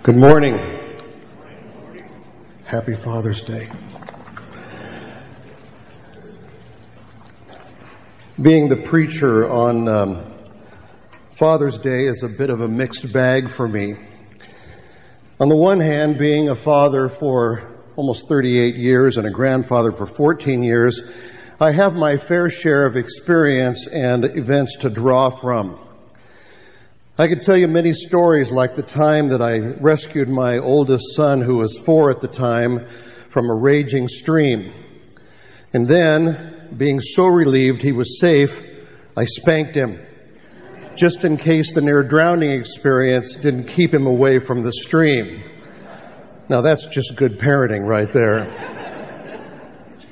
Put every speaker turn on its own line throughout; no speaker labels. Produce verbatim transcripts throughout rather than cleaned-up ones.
Good morning. Happy Father's Day. Being the preacher on um, Father's Day is a bit of a mixed bag for me. On the one hand, being a father for almost thirty-eight years and a grandfather for fourteen years, I have my fair share of experience and events to draw from. I could tell you many stories, like the time that I rescued my oldest son, who was four at the time, from a raging stream. And then, being so relieved he was safe, I spanked him, just in case the near drowning experience didn't keep him away from the stream. Now that's just good parenting right there.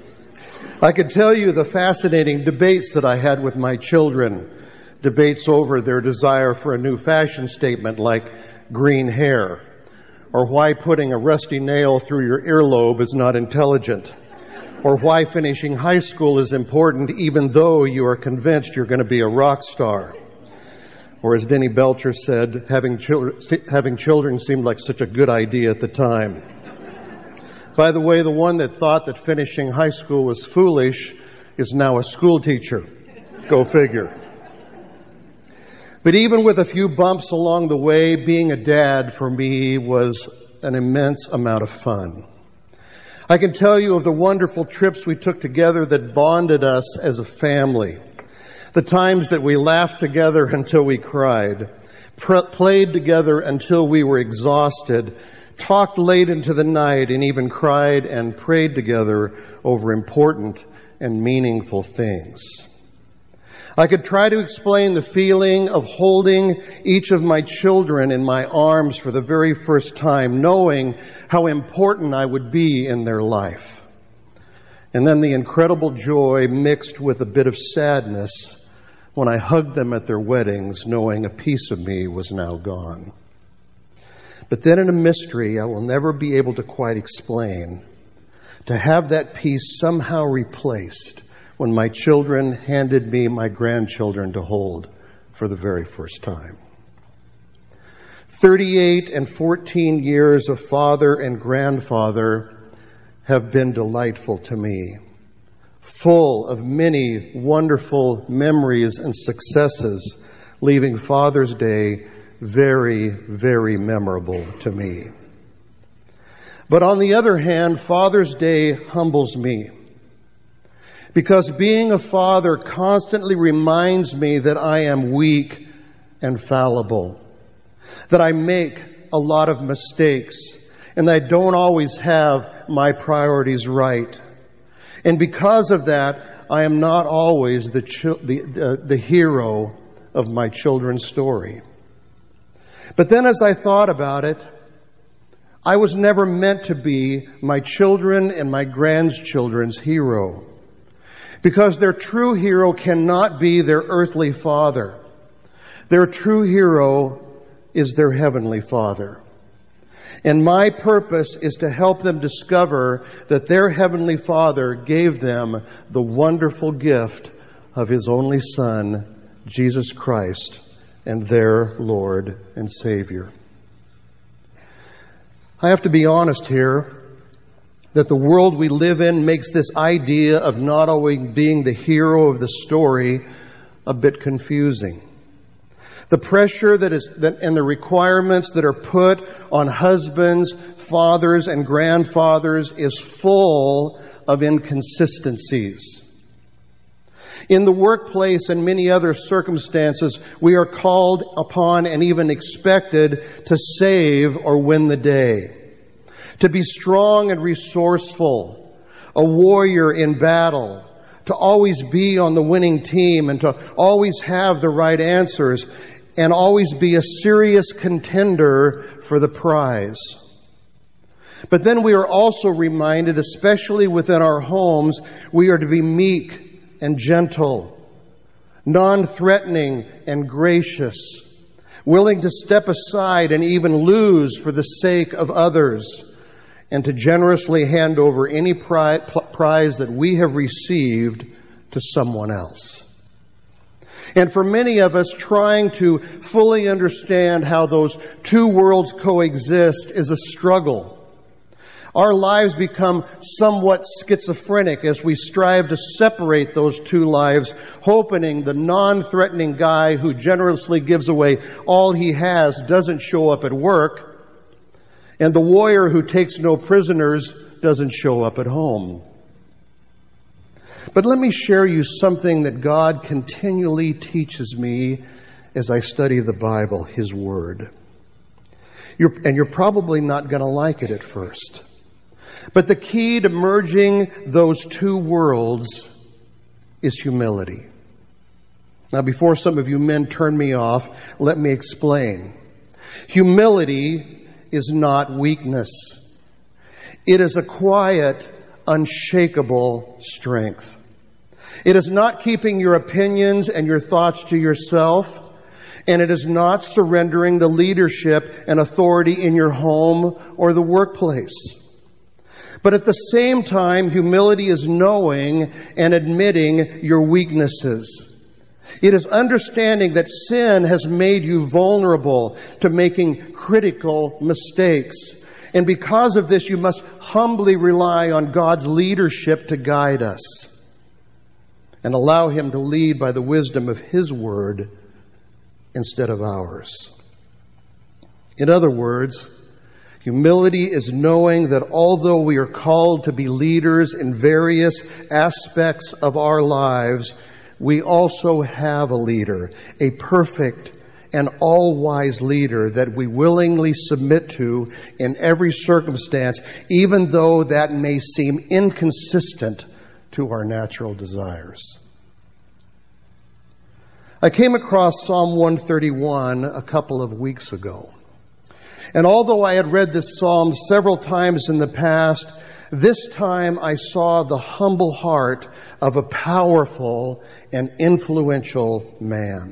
I could tell you the fascinating debates that I had with my children. Debates over their desire for a new fashion statement like green hair, or why putting a rusty nail through your earlobe is not intelligent, or why finishing high school is important even though you are convinced you're going to be a rock star. Or as Denny Belcher said, having children, having children seemed like such a good idea at the time. By the way, the one that thought that finishing high school was foolish is now a school teacher. Go figure. But even with a few bumps along the way, being a dad for me was an immense amount of fun. I can tell you of the wonderful trips we took together that bonded us as a family. The times that we laughed together until we cried, pr- played together until we were exhausted, talked late into the night, and even cried and prayed together over important and meaningful things. I could try to explain the feeling of holding each of my children in my arms for the very first time, knowing how important I would be in their life. And then the incredible joy mixed with a bit of sadness when I hugged them at their weddings, knowing a piece of me was now gone. But then in a mystery I will never be able to quite explain, to have that piece somehow replaced when my children handed me my grandchildren to hold for the very first time. thirty-eight and fourteen years of father and grandfather have been delightful to me, full of many wonderful memories and successes, leaving Father's Day very, very memorable to me. But on the other hand, Father's Day humbles me, because being a father constantly reminds me that I am weak and fallible, that I make a lot of mistakes, and that I don't always have my priorities right. And because of that, I am not always the, ch- the, the, the hero of my children's story. But then as I thought about it, I was never meant to be my children and my grandchildren's hero, because their true hero cannot be their earthly father. Their true hero is their heavenly Father. And my purpose is to help them discover that their heavenly Father gave them the wonderful gift of His only Son, Jesus Christ, and their Lord and Savior. I have to be honest here that the world we live in makes this idea of not always being the hero of the story a bit confusing. The pressure that is that, and the requirements that are put on husbands, fathers, and grandfathers is full of inconsistencies. In the workplace and many other circumstances, we are called upon and even expected to save or win the day, to be strong and resourceful, a warrior in battle, to always be on the winning team and to always have the right answers and always be a serious contender for the prize. But then we are also reminded, especially within our homes, we are to be meek and gentle, non-threatening and gracious, willing to step aside and even lose for the sake of others, and to generously hand over any prize that we have received to someone else. And for many of us, trying to fully understand how those two worlds coexist is a struggle. Our lives become somewhat schizophrenic as we strive to separate those two lives, hoping the non-threatening guy who generously gives away all he has doesn't show up at work, and the warrior who takes no prisoners doesn't show up at home. But let me share you something that God continually teaches me as I study the Bible, His Word. You're, and you're probably not going to like it at first. But the key to merging those two worlds is humility. Now, before some of you men turn me off, let me explain. Humility is not weakness. It is a quiet, unshakable strength. It is not keeping your opinions and your thoughts to yourself, and it is not surrendering the leadership and authority in your home or the workplace. But at the same time, humility is knowing and admitting your weaknesses. It is understanding that sin has made you vulnerable to making critical mistakes. And because of this, you must humbly rely on God's leadership to guide us and allow Him to lead by the wisdom of His Word instead of ours. In other words, humility is knowing that although we are called to be leaders in various aspects of our lives, we also have a leader, a perfect and all-wise leader that we willingly submit to in every circumstance, even though that may seem inconsistent to our natural desires. I came across Psalm one thirty-one a couple of weeks ago. And although I had read this psalm several times in the past, this time I saw the humble heart of a powerful and influential man.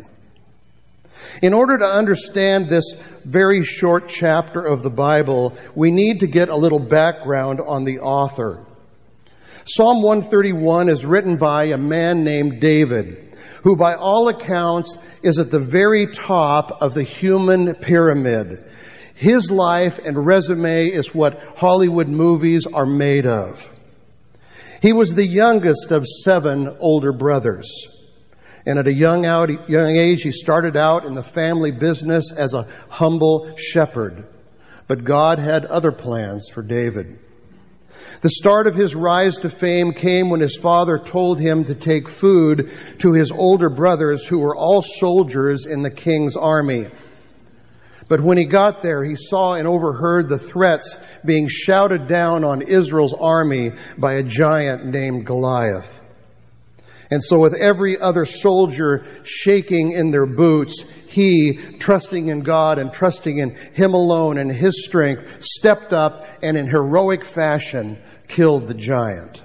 In order to understand this very short chapter of the Bible, we need to get a little background on the author. Psalm one thirty-one is written by a man named David, who by all accounts is at the very top of the human pyramid. His life and resume is what Hollywood movies are made of. He was the youngest of seven older brothers. And at a young, out, young age, he started out in the family business as a humble shepherd. But God had other plans for David. The start of his rise to fame came when his father told him to take food to his older brothers who were all soldiers in the king's army. But when he got there, he saw and overheard the threats being shouted down on Israel's army by a giant named Goliath. And so with every other soldier shaking in their boots, he, trusting in God and trusting in Him alone and His strength, stepped up and in heroic fashion killed the giant.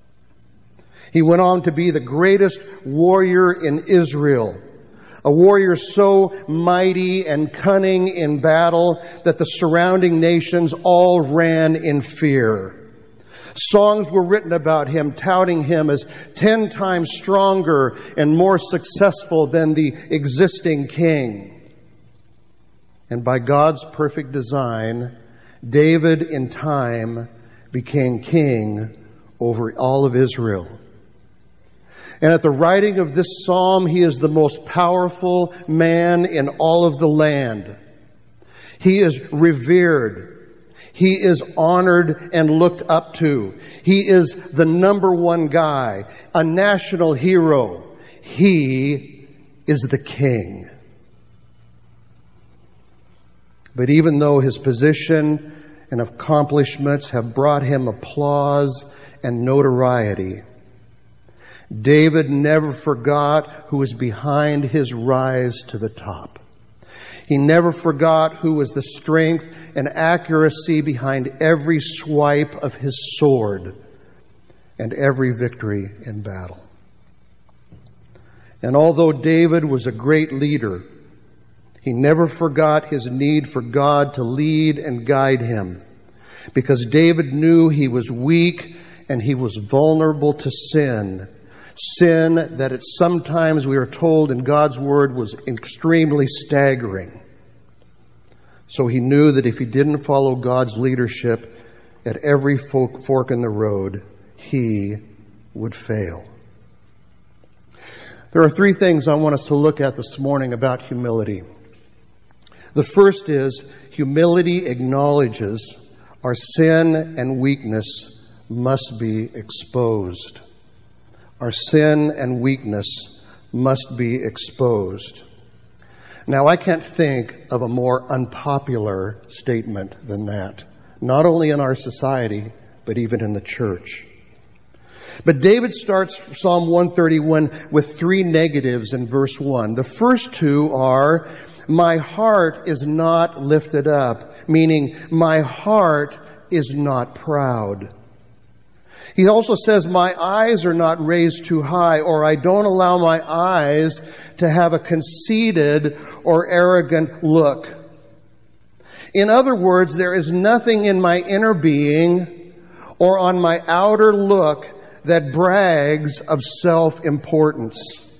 He went on to be the greatest warrior in Israel. A warrior so mighty and cunning in battle that the surrounding nations all ran in fear. Songs were written about him, touting him as ten times stronger and more successful than the existing king. And by God's perfect design, David in time became king over all of Israel. And at the writing of this psalm, he is the most powerful man in all of the land. He is revered. He is honored and looked up to. He is the number one guy, a national hero. He is the king. But even though his position and accomplishments have brought him applause and notoriety, David never forgot who was behind his rise to the top. He never forgot who was the strength and accuracy behind every swipe of his sword and every victory in battle. And although David was a great leader, he never forgot his need for God to lead and guide him, because David knew he was weak and he was vulnerable to sin. Sin that at sometimes we are told in God's Word was extremely staggering. So he knew that if he didn't follow God's leadership at every fork in the road, he would fail. There are three things I want us to look at this morning about humility. The first is humility acknowledges our sin and weakness must be exposed. Our sin and weakness must be exposed. Now, I can't think of a more unpopular statement than that, not only in our society, but even in the church. But David starts Psalm one thirty-one with three negatives in verse one. The first two are, my heart is not lifted up, meaning my heart is not proud. He also says, my eyes are not raised too high, or I don't allow my eyes to have a conceited or arrogant look. In other words, there is nothing in my inner being or on my outer look that brags of self-importance.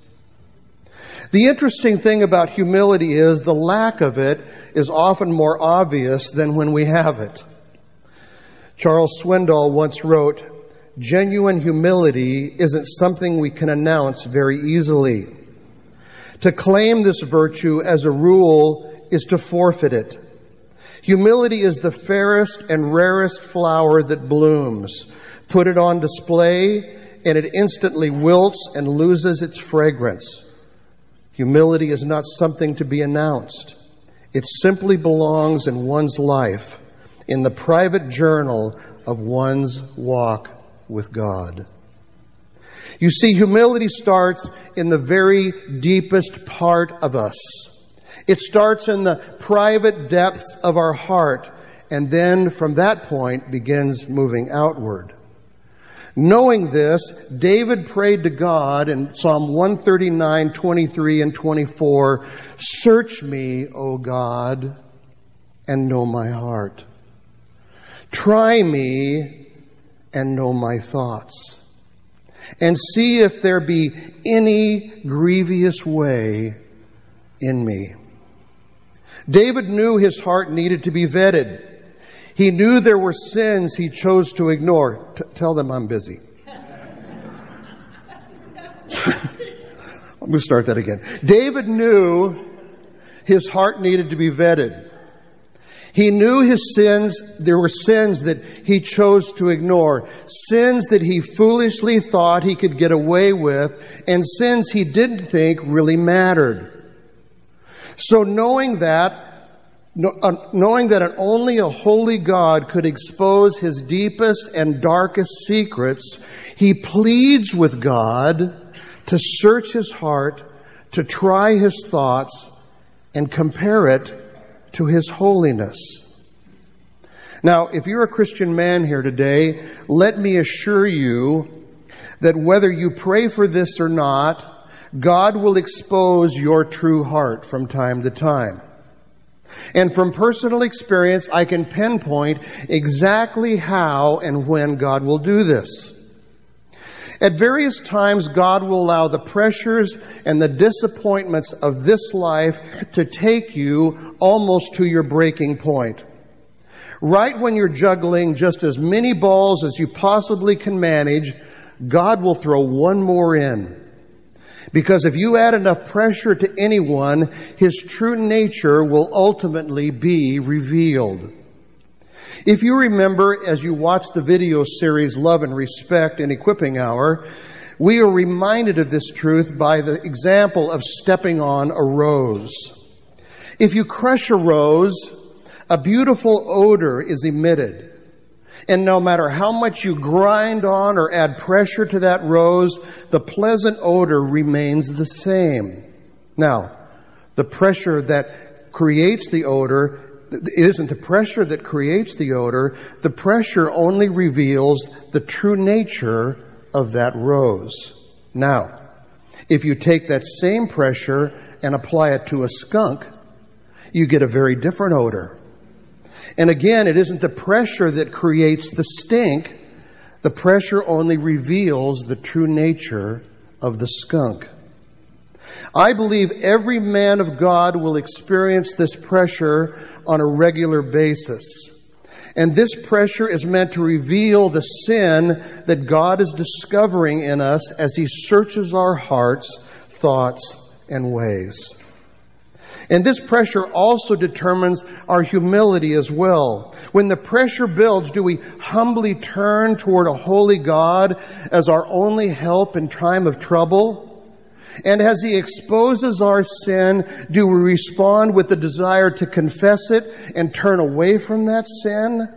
The interesting thing about humility is the lack of it is often more obvious than when we have it. Charles Swindoll once wrote, genuine humility isn't something we can announce very easily. To claim this virtue as a rule is to forfeit it. Humility is the fairest and rarest flower that blooms. Put it on display, and it instantly wilts and loses its fragrance. Humility is not something to be announced. It simply belongs in one's life, in the private journal of one's walk with God. You see, humility starts in the very deepest part of us. It starts in the private depths of our heart, and then from that point begins moving outward. Knowing this, David prayed to God in Psalm one thirty-nine, twenty-three and twenty-four, search me, O God, and know my heart. Try me and know my thoughts, and see if there be any grievous way in me. David knew his heart needed to be vetted. He knew there were sins he chose to ignore. T- tell them I'm busy. I'm going to start that again. David knew his heart needed to be vetted. He knew his sins, there were sins that he chose to ignore. Sins that he foolishly thought he could get away with, and sins he didn't think really mattered. So knowing that, knowing that only a holy God could expose his deepest and darkest secrets, he pleads with God to search his heart, to try his thoughts, and compare it to his holiness. Now, if you're a Christian man here today, let me assure you that whether you pray for this or not, God will expose your true heart from time to time. And from personal experience, I can pinpoint exactly how and when God will do this. At various times, God will allow the pressures and the disappointments of this life to take you almost to your breaking point. Right when you're juggling just as many balls as you possibly can manage, God will throw one more in. Because if you add enough pressure to anyone, his true nature will ultimately be revealed. If you remember, as you watch the video series Love and Respect in Equipping Hour, we are reminded of this truth by the example of stepping on a rose. If you crush a rose, a beautiful odor is emitted. And no matter how much you grind on or add pressure to that rose, the pleasant odor remains the same. Now, the pressure that creates the odor, it isn't the pressure that creates the odor. The pressure only reveals the true nature of that rose. Now, if you take that same pressure and apply it to a skunk, you get a very different odor. And again, it isn't the pressure that creates the stink. The pressure only reveals the true nature of the skunk. I believe every man of God will experience this pressure on a regular basis. And this pressure is meant to reveal the sin that God is discovering in us as He searches our hearts, thoughts, and ways. And this pressure also determines our humility as well. When the pressure builds, do we humbly turn toward a holy God as our only help in time of trouble? And as He exposes our sin, do we respond with the desire to confess it and turn away from that sin?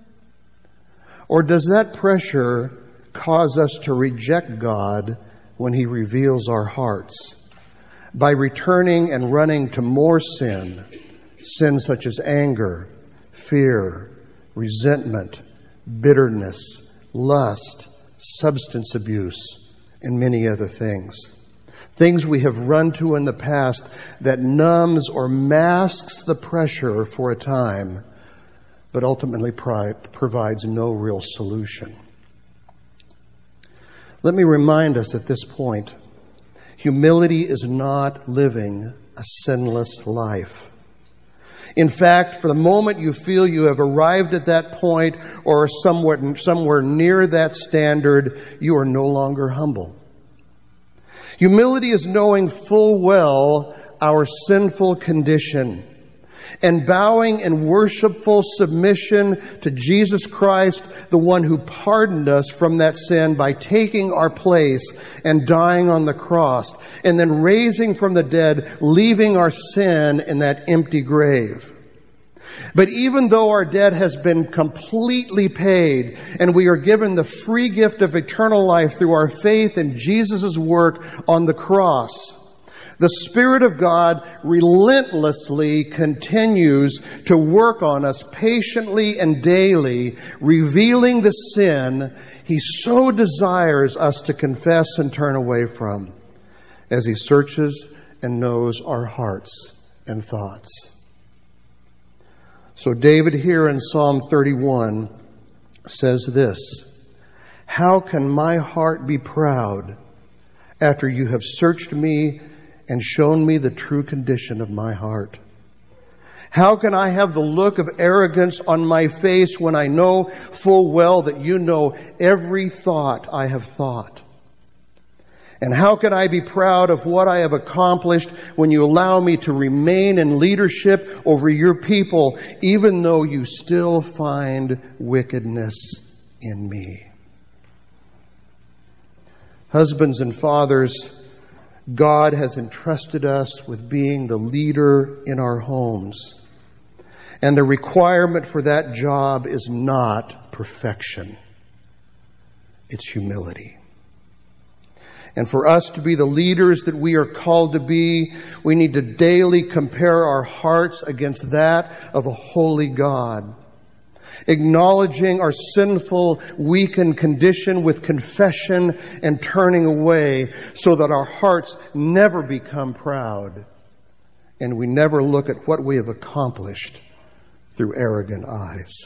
Or does that pressure cause us to reject God when He reveals our hearts by returning and running to more sin, sin such as anger, fear, resentment, bitterness, lust, substance abuse, and many other things? Things we have run to in the past that numbs or masks the pressure for a time, but ultimately provides no real solution. Let me remind us at this point, humility is not living a sinless life. In fact, for the moment you feel you have arrived at that point or somewhere, somewhere near that standard, you are no longer humble. Humility is knowing full well our sinful condition and bowing in worshipful submission to Jesus Christ, the one who pardoned us from that sin by taking our place and dying on the cross, and then raising from the dead, leaving our sin in that empty grave. But even though our debt has been completely paid and we are given the free gift of eternal life through our faith in Jesus' work on the cross, the Spirit of God relentlessly continues to work on us patiently and daily, revealing the sin He so desires us to confess and turn away from as He searches and knows our hearts and thoughts. So David here in Psalm thirty-one says this, "How can my heart be proud after you have searched me and shown me the true condition of my heart? How can I have the look of arrogance on my face when I know full well that you know every thought I have thought? And how can I be proud of what I have accomplished when you allow me to remain in leadership over your people, even though you still find wickedness in me?" Husbands and fathers, God has entrusted us with being the leader in our homes. And the requirement for that job is not perfection. It's humility. And for us to be the leaders that we are called to be, we need to daily compare our hearts against that of a holy God, acknowledging our sinful, weakened condition with confession and turning away so that our hearts never become proud and we never look at what we have accomplished through arrogant eyes.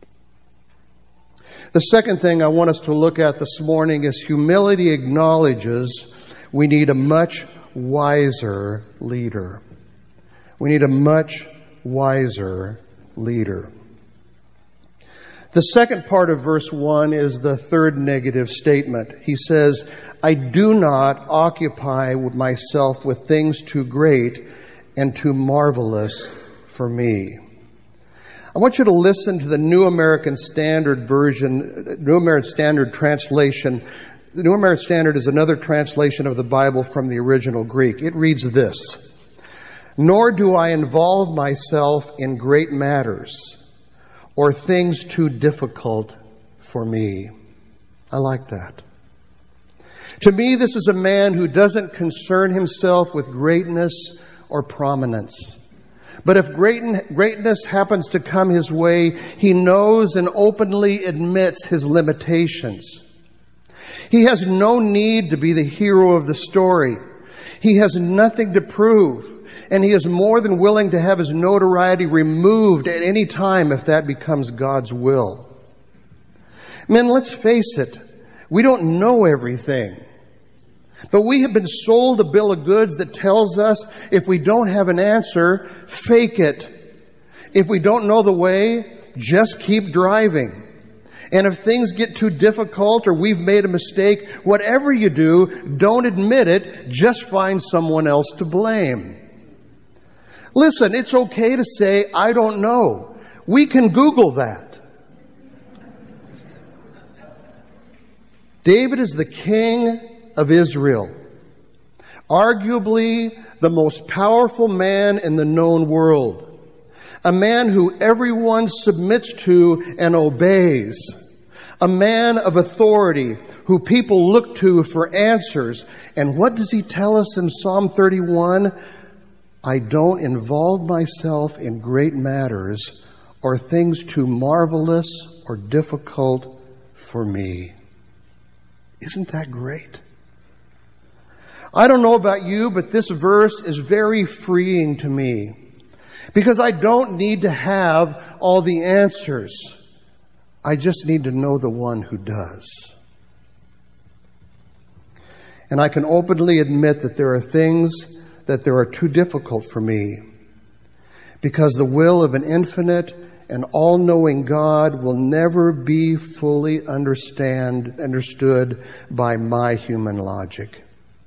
The second thing I want us to look at this morning is humility acknowledges we need a much wiser leader. We need a much wiser leader. The second part of verse one is the third negative statement. He says, "I do not occupy myself with things too great and too marvelous for me." I want you to listen to the New American Standard Version, New American Standard Translation. The New American Standard is another translation of the Bible from the original Greek. It reads this, "Nor do I involve myself in great matters or things too difficult for me." I like that. To me, this is a man who doesn't concern himself with greatness or prominence. But if greatness happens to come his way, he knows and openly admits his limitations. He has no need to be the hero of the story. He has nothing to prove, and he is more than willing to have his notoriety removed at any time if that becomes God's will. Men, let's face it, we don't know everything. But we have been sold a bill of goods that tells us if we don't have an answer, fake it. If we don't know the way, just keep driving. And if things get too difficult or we've made a mistake, whatever you do, don't admit it. Just find someone else to blame. Listen, it's okay to say, I don't know. We can Google that. David is the king of Israel. Arguably the most powerful man in the known world. A man who everyone submits to and obeys. A man of authority who people look to for answers. And what does he tell us in Psalm thirty-one? I don't involve myself in great matters or things too marvelous or difficult for me. Isn't that great? I don't know about you, but this verse is very freeing to me. Because I don't need to have all the answers. I just need to know the one who does. And I can openly admit that there are things that there are too difficult for me. Because the will of an infinite and all-knowing God will never be fully understand, understood by my human logic.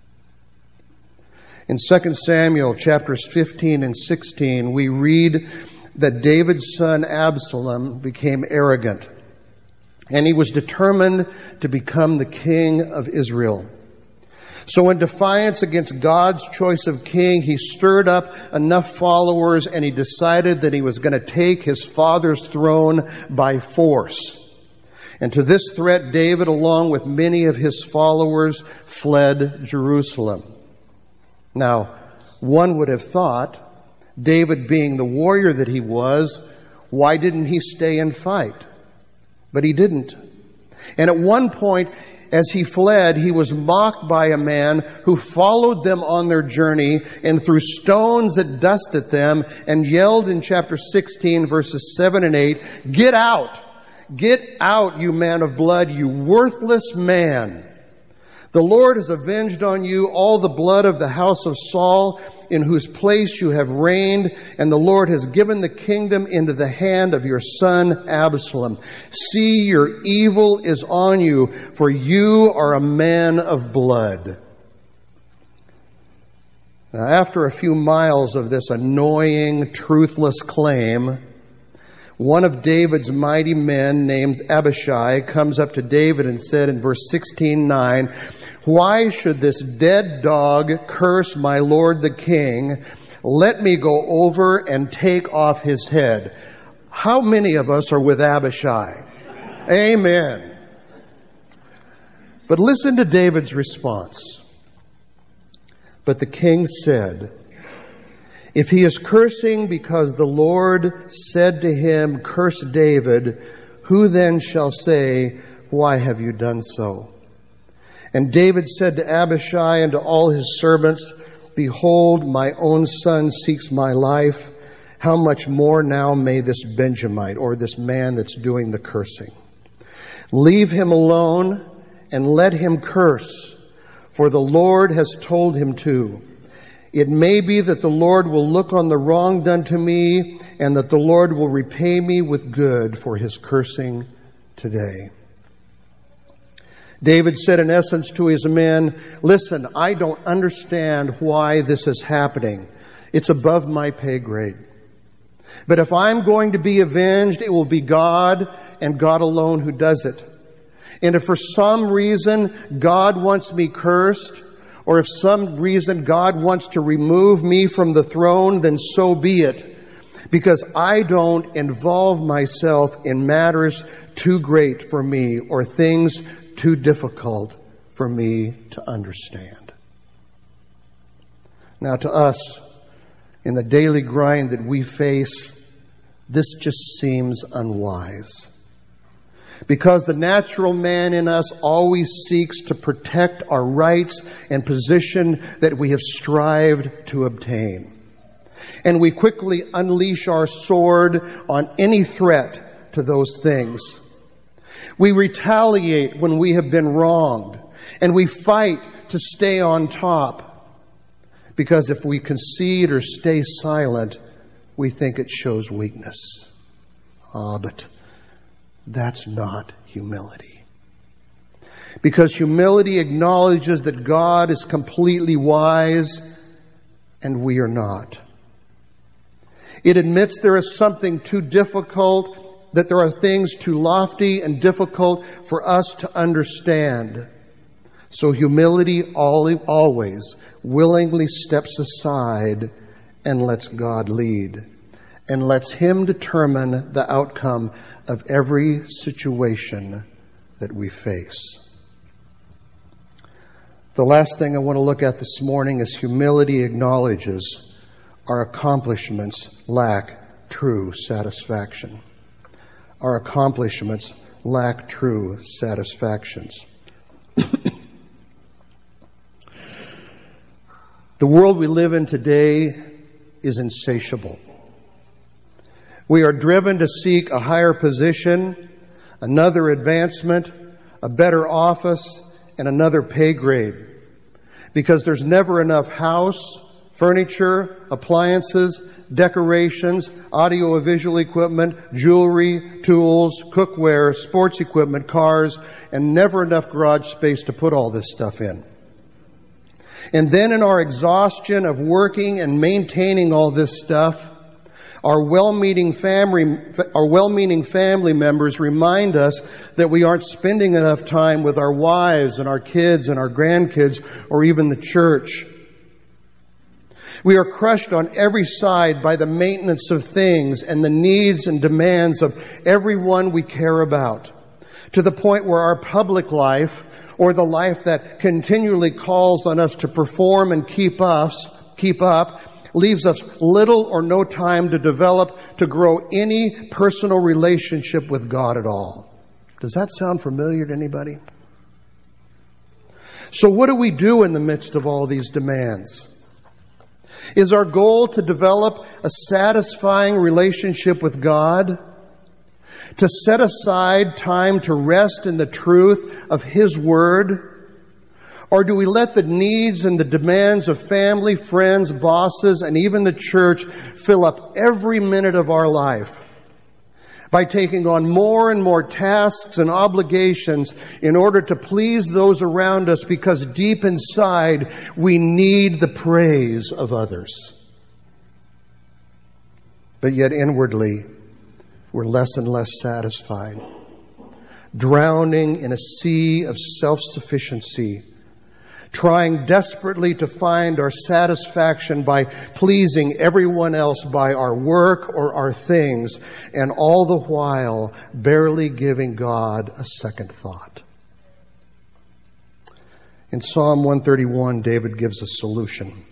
In Second Samuel chapters fifteen and sixteen, we read that David's son Absalom became arrogant, and he was determined to become the king of Israel. So in defiance against God's choice of king, he stirred up enough followers and he decided that he was going to take his father's throne by force. And to this threat, David, along with many of his followers, fled Jerusalem. Now, one would have thought, David being the warrior that he was, why didn't he stay and fight? But he didn't. And at one point, as he fled, he was mocked by a man who followed them on their journey and threw stones at dust at them and yelled in chapter sixteen, verses seven and eight, "Get out! Get out, you man of blood, you worthless man! The Lord has avenged on you all the blood of the house of Saul, in whose place you have reigned, and the Lord has given the kingdom into the hand of your son Absalom. See, your evil is on you, for you are a man of blood." Now, after a few miles of this annoying, truthless claim, one of David's mighty men named Abishai comes up to David and said in verse sixteen nine, "Why should this dead dog curse my lord the king? Let me go over and take off his head." How many of us are with Abishai? Amen. But listen to David's response. But the king said, "If he is cursing because the Lord said to him, 'Curse David,' who then shall say, 'Why have you done so?'" And David said to Abishai and to all his servants, "Behold, my own son seeks my life. How much more now may this Benjamite," or this man that's doing the cursing, "leave him alone and let him curse, for the Lord has told him to. It may be that the Lord will look on the wrong done to me, and that the Lord will repay me with good for his cursing today." David said in essence to his men, "Listen, I don't understand why this is happening. It's above my pay grade. But if I'm going to be avenged, it will be God and God alone who does it. And if for some reason God wants me cursed, or if some reason God wants to remove me from the throne, then so be it. Because I don't involve myself in matters too great for me or things too difficult for me to understand." Now to us, in the daily grind that we face, this just seems unwise. Because the natural man in us always seeks to protect our rights and position that we have strived to obtain. And we quickly unleash our sword on any threat to those things. We retaliate when we have been wronged, and we fight to stay on top. Because if we concede or stay silent, we think it shows weakness. Ah, but that's not humility. Because humility acknowledges that God is completely wise and we are not. It admits there is something too difficult, that there are things too lofty and difficult for us to understand. So humility always willingly steps aside and lets God lead, and lets Him determine the outcome of every situation that we face. The last thing I want to look at this morning is humility acknowledges our accomplishments lack true satisfaction. Our accomplishments lack true satisfactions. The world we live in today is insatiable. We are driven to seek a higher position, another advancement, a better office, and another pay grade. Because there's never enough house, furniture, appliances, decorations, audio-visual equipment, jewelry, tools, cookware, sports equipment, cars, and never enough garage space to put all this stuff in. And then in our exhaustion of working and maintaining all this stuff, our well-meaning family, our well-meaning family members remind us that we aren't spending enough time with our wives and our kids and our grandkids or even the church. We are crushed on every side by the maintenance of things and the needs and demands of everyone we care about, to the point where our public life, or the life that continually calls on us to perform and keep us, keep up, leaves us little or no time to develop, to grow any personal relationship with God at all. Does that sound familiar to anybody? So what do we do in the midst of all these demands? Is our goal to develop a satisfying relationship with God? To set aside time to rest in the truth of His Word? Or do we let the needs and the demands of family, friends, bosses, and even the church fill up every minute of our life by taking on more and more tasks and obligations in order to please those around us, because deep inside we need the praise of others? But yet inwardly we're less and less satisfied, drowning in a sea of self-sufficiency, trying desperately to find our satisfaction by pleasing everyone else by our work or our things, and all the while barely giving God a second thought. In Psalm one thirty-one, David gives a solution.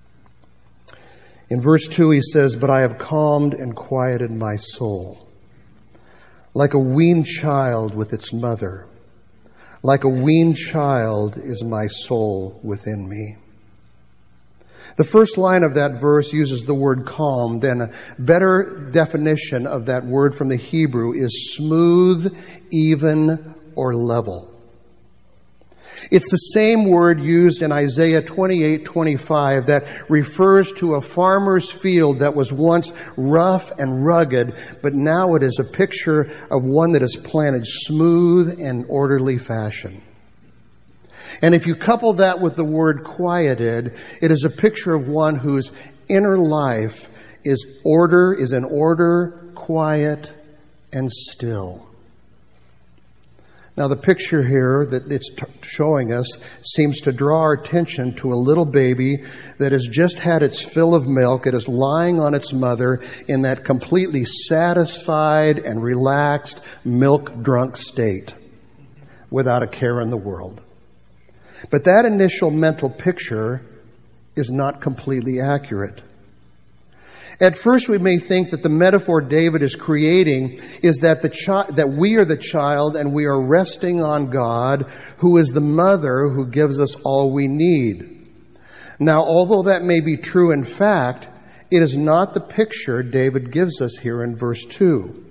In verse two, he says, "But I have calmed and quieted my soul, like a weaned child with its mother. Like a weaned child is my soul within me." The first line of that verse uses the word calm. Then a better definition of that word from the Hebrew is smooth, even, or level. It's the same word used in Isaiah twenty-eight twenty-five that refers to a farmer's field that was once rough and rugged, but now it is a picture of one that is planted smooth and orderly fashion. And if you couple that with the word quieted, it is a picture of one whose inner life is order, is in order, quiet, and still. Now, the picture here that it's t- showing us seems to draw our attention to a little baby that has just had its fill of milk. It is lying on its mother in that completely satisfied and relaxed, milk-drunk state, without a care in the world. But that initial mental picture is not completely accurate. At first, we may think that the metaphor David is creating is that the chi- that we are the child and we are resting on God, who is the mother who gives us all we need. Now, although that may be true in fact, it is not the picture David gives us here in verse two.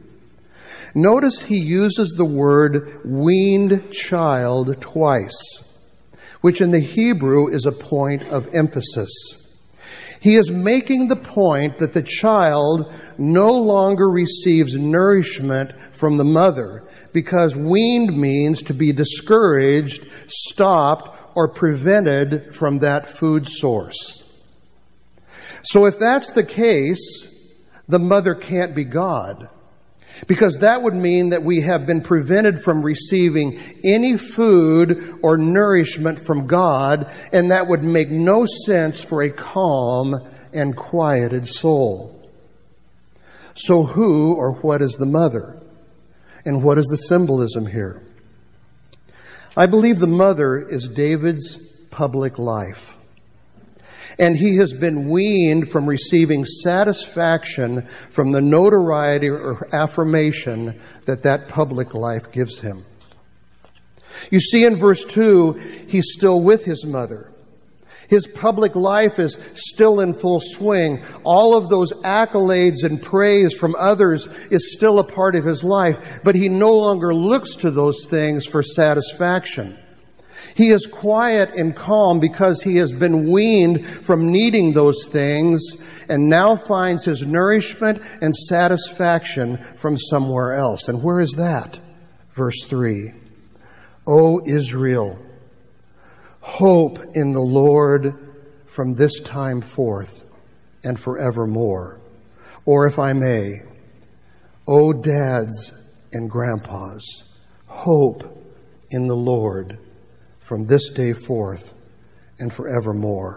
Notice he uses the word weaned child twice, which in the Hebrew is a point of emphasis. He is making the point that the child no longer receives nourishment from the mother, because weaned means to be discouraged, stopped, or prevented from that food source. So if that's the case, the mother can't be God, because that would mean that we have been prevented from receiving any food or nourishment from God, and that would make no sense for a calm and quieted soul. So who or what is the mother? And what is the symbolism here? I believe the mother is David's public life. And he has been weaned from receiving satisfaction from the notoriety or affirmation that that public life gives him. You see in verse two, he's still with his mother. His public life is still in full swing. All of those accolades and praise from others is still a part of his life, but he no longer looks to those things for satisfaction. He is quiet and calm because he has been weaned from needing those things and now finds his nourishment and satisfaction from somewhere else. And where is that? Verse three. O Israel, hope in the Lord from this time forth and forevermore. Or if I may, O dads and grandpas, hope in the Lord from this day forth and forevermore.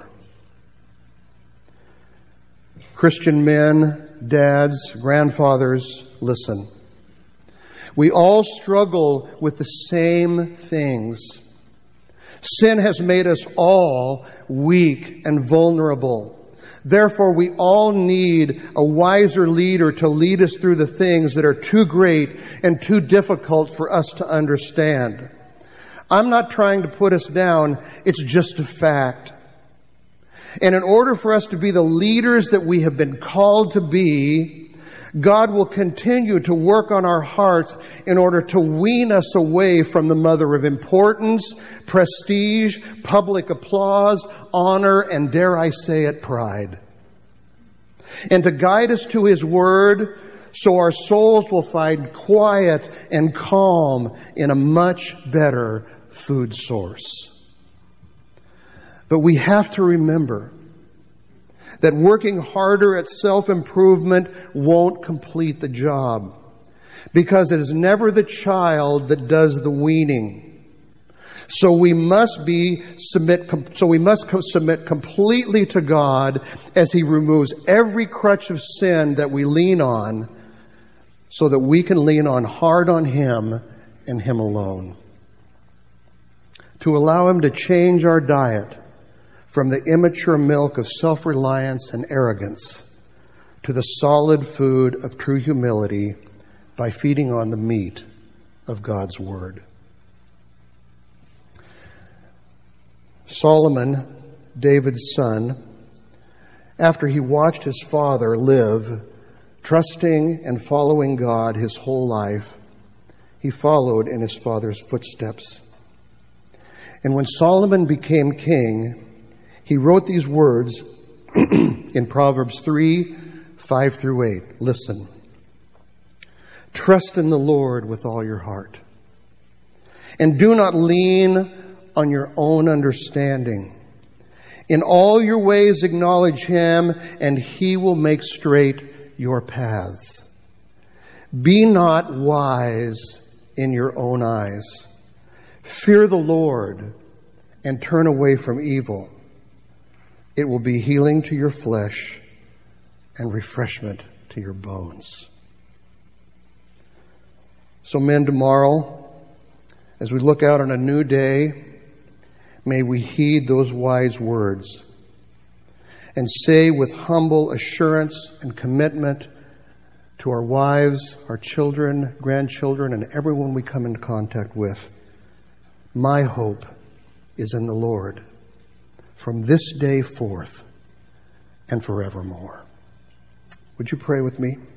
Christian men, dads, grandfathers, listen. We all struggle with the same things. Sin has made us all weak and vulnerable. Therefore, we all need a wiser leader to lead us through the things that are too great and too difficult for us to understand. I'm not trying to put us down. It's just a fact. And in order for us to be the leaders that we have been called to be, God will continue to work on our hearts in order to wean us away from the mother of importance, prestige, public applause, honor, and dare I say it, pride. And to guide us to His Word so our souls will find quiet and calm in a much better food source. But we have to remember that working harder at self-improvement won't complete the job, because it is never the child that does the weaning. So we must be submit. So we must submit completely to God as He removes every crutch of sin that we lean on, so that we can lean on hard on Him and Him alone. To allow Him to change our diet from the immature milk of self-reliance and arrogance to the solid food of true humility by feeding on the meat of God's Word. Solomon, David's son, after he watched his father live, trusting and following God his whole life, he followed in his father's footsteps. And when Solomon became king, he wrote these words in Proverbs three, five through eight. Listen. Trust in the Lord with all your heart, and do not lean on your own understanding. In all your ways acknowledge Him, and He will make straight your paths. Be not wise in your own eyes. Fear the Lord and turn away from evil. It will be healing to your flesh and refreshment to your bones. So men, tomorrow, as we look out on a new day, may we heed those wise words and say with humble assurance and commitment to our wives, our children, grandchildren, and everyone we come into contact with, my hope is in the Lord from this day forth and forevermore. Would you pray with me?